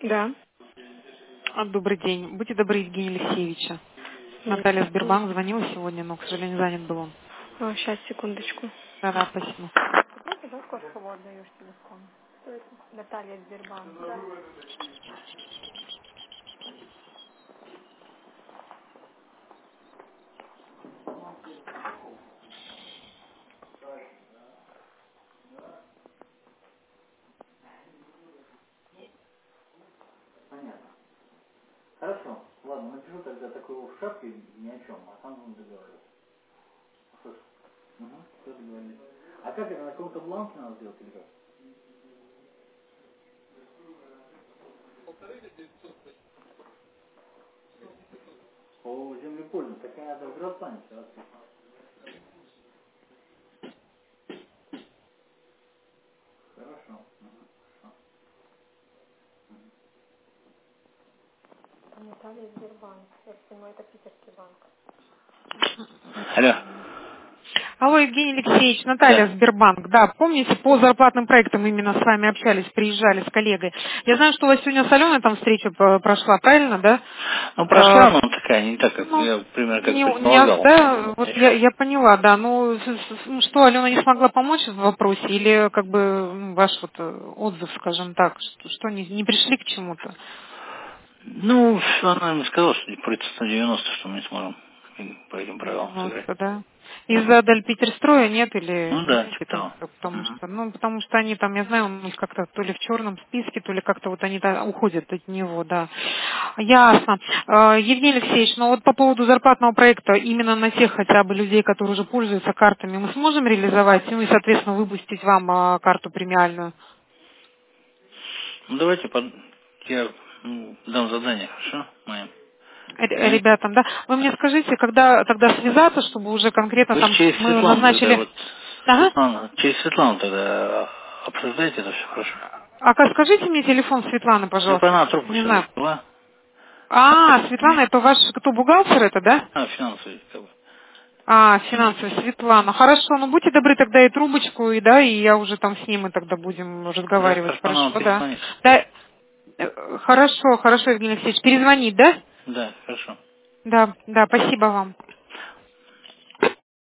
Да. Добрый день. Будьте добры, Евгения Алексеевича. Наталья Сбербанк звонила сегодня, но, к сожалению, занят был он. Сейчас, секундочку. Да, спасибо. Знаете, да, сколько кого отдаешь телефон? Кто это? Наталья Сбербанк. Да. Понятно. Хорошо. Ладно, напишу тогда такую в шапке ни о чем, а сам будем договариваться. Слышь. Угу, все договорились. А как это, на каком-то бланке надо сделать или как? По землепользованию, так надо в Гросплане все расписано. Хорошо. Угу. Хорошо. Наталья Сбербанк. Я понимаю, это питерский банк. Алло. Алло, Евгений Алексеевич, Наталья Да. Сбербанк. Да, помните, по зарплатным проектам именно с вами общались, приезжали с коллегой. Я знаю, что у вас сегодня с Аленой там встреча прошла, правильно, да? Ну, прошла, но такая, не так, как Ну, я, примерно, как не, предполагал. да, вот я поняла, да. Ну, ну, что, Алена не смогла помочь в вопросе, или как бы ваш вот отзыв, скажем так, что не пришли к чему-то? Ну, она мне сказала, что против 190, что мы не сможем по этим правилам сыграть. 90, да. Из-за Дальпетерстроя нет или Ну да, знаете, типа того. Мгм. потому что они там, я знаю, у них как-то то ли в черном списке, то ли как-то вот они уходят от него, да. Ясно. Евгений Алексеевич, ну вот по поводу зарплатного проекта, именно на тех хотя бы людей, которые уже пользуются картами, мы сможем реализовать, ну и, соответственно, выпустить вам карту премиальную? Ну, давайте я дам задание, хорошо, моим. Ага. Ребятам, да? Вы мне скажите, когда тогда связаться, чтобы уже конкретно Вы там через мы Светлану тогда, назначили... вот, Ага. Светлана, через Светлану тогда обсуждайте это все хорошо. Скажите мне телефон Светланы, Чтобы пожалуйста. она трубку Не сейчас знаю. взяла. Так, Светлана, это ваш, кто, бухгалтер это, да? финансовый, как бы. Финансовая Светлана. Хорошо, ну будьте добры тогда и трубочку, и да, и я уже там с ним мы тогда будем Да, разговаривать. хорошо, она вам Хорошо, да. перезвонит. Да, хорошо, Евгений Алексеевич. Перезвонить, да? Да, хорошо. Да, спасибо вам.